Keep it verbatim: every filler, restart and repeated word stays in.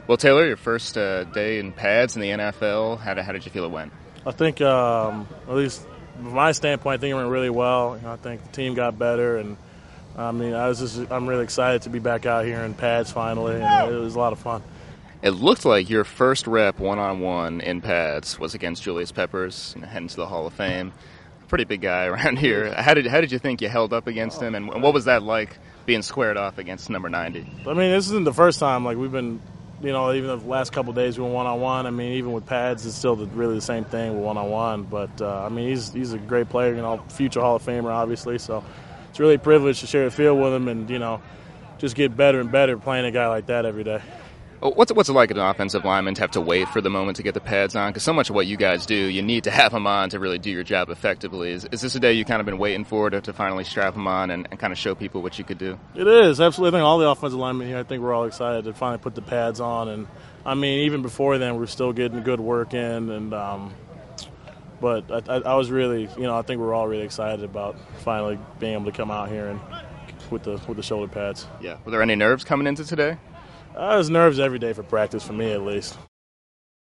Well, Taylor, your first uh, day in pads in the N F L, how did, how did you feel it went? I think, um, at least from my standpoint, I think it went really well. You know, I think the team got better, and I mean, I was just I'm really excited to be back out here in pads finally, and it was a lot of fun. It looked like your first rep one-on-one in pads was against Julius Peppers, you know, heading to the Hall of Fame. Pretty big guy around here. How did how did you think you held up against him, and what was that like being squared off against number ninety? I mean, this isn't the first time. Like we've been, you know, even the last couple of days we went one-on-one. I mean, even with pads, it's still the, really the same thing with one-on-one. But uh, I mean, he's he's a great player, you know, future Hall of Famer, obviously. So it's really a privilege to share the field with him, and you know, just get better and better playing a guy like that every day. What's what's it like as an offensive lineman to have to wait for the moment to get the pads on? Because so much of what you guys do, you need to have them on to really do your job effectively. Is, is this a day you kind of been waiting for to, to finally strap them on and, and kind of show people what you could do? It is, absolutely. I think all the offensive linemen here, I think we're all excited to finally put the pads on. And, I mean, even before then, we're still getting good work in. And um, But I, I, I was really, you know, I think we're all really excited about finally being able to come out here and with the with the shoulder pads. Yeah. Were there any nerves coming into today? Uh, there's nerves every day for practice, for me at least.